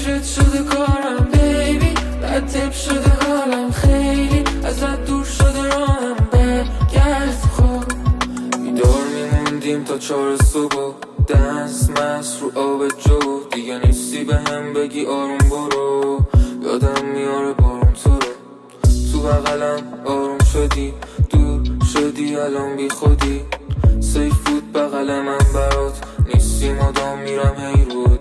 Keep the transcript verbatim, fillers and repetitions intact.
عشقت شده کارم بیبی، بد تپ شده حالم خیلی، ازت دور شده راهم برگرد. خب بیدار میموندیم تا چهار صبح، دست مست رو آب جو، دیگه نیستی به هم بگی آروم برو، یادم میاره بارون تو رو، تو بغلم آروم شدی، دور شدی الان بی خودی، سیف بود بغل من برات، نیستی مادام میرم هی رو